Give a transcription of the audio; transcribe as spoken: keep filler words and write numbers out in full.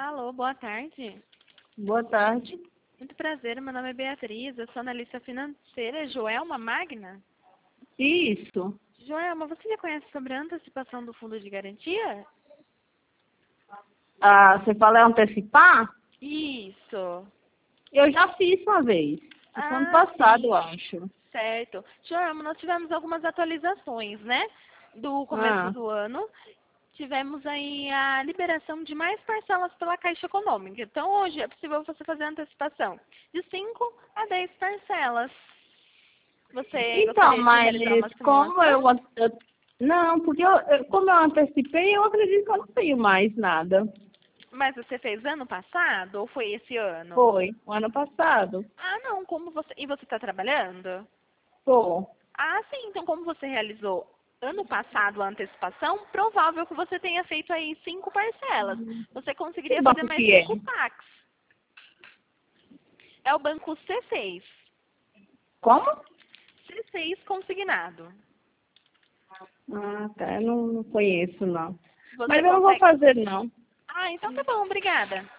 Alô, boa tarde. Boa tarde. Muito prazer, meu nome é Beatriz, eu sou analista financeira, Joelma Magna. Isso. Joelma, você já conhece sobre a antecipação do fundo de garantia? Ah, você fala antecipar? Isso. Eu já fiz uma vez. Isso foi ano Ah, passado, sim. eu acho. Certo. Joelma, nós tivemos algumas atualizações, né? Do começo Ah, do ano. Tivemos aí a liberação de mais parcelas pela Caixa Econômica. Então, hoje é possível você fazer a antecipação de cinco a dez parcelas. Você então, gostaria de mas realizar uma como eu, simulação? eu- não, porque eu, eu- como eu antecipei, eu acredito que eu não tenho mais nada. Mas você fez ano passado ou foi esse ano? Foi, o ano passado. Ah, não, como você... E você está trabalhando? Pô, Ah, sim, então como você realizou ano passado a antecipação, provável que você tenha feito aí cinco parcelas. Você que conseguiria fazer banco mais que é? cinco packs. É o banco C seis. Como? C seis consignado. Ah, tá, eu não, não conheço, não. Você Mas eu não vou consegue... fazer, não. Ah, então tá bom, obrigada.